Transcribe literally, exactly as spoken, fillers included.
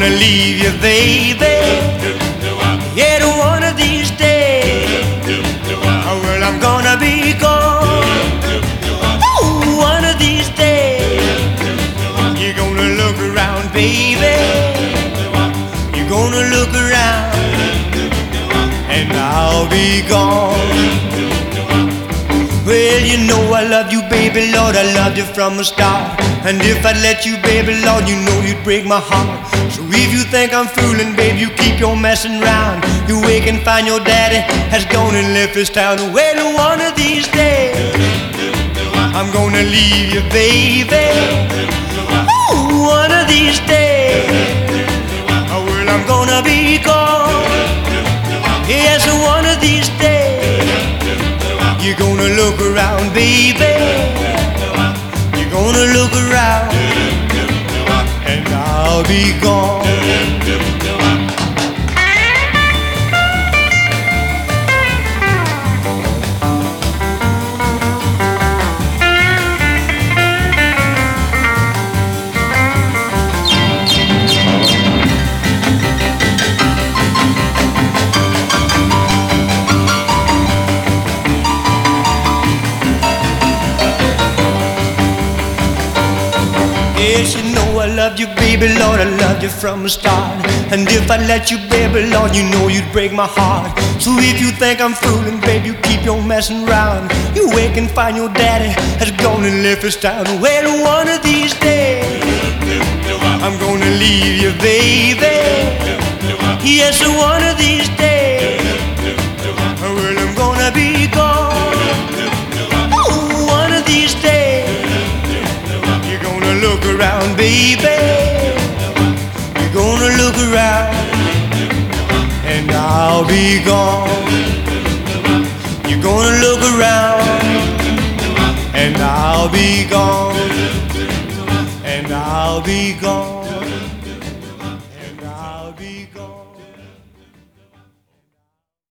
gonna leave you, baby. Yeah, one of these days. Well, I'm gonna be gone. Ooh, one of these days. You're gonna look around, baby. You're gonna look around, and I'll be gone. Well, you know I love you, baby, Lord, I loved you from the start. And if I'd let you, baby, Lord, you know you'd break my heart. So if you think I'm fooling, babe, you keep your messing round. You wake and find your daddy has gone and left this town. Well, one of these days, I'm gonna leave you, baby. Ooh, one of these days, oh, well, I'm gonna be gone. Yes, one of these days, you're gonna look around, baby. You're gonna look around, and I'll be gone. Yes, you know I loved you, baby, Lord, I loved you from the start. And if I let you, baby, Lord, you know you'd break my heart. So if you think I'm fooling, babe, you keep your messing round. You wake and find your daddy has gone and left this town. Well, one of these days, I'm gonna leave you, baby. Yes, one of these days, well, I'm gonna be gone. Ooh, one of these days, look around, baby. You're gonna look around, and I'll be gone. You're gonna look around, and I'll be gone, and I'll be gone.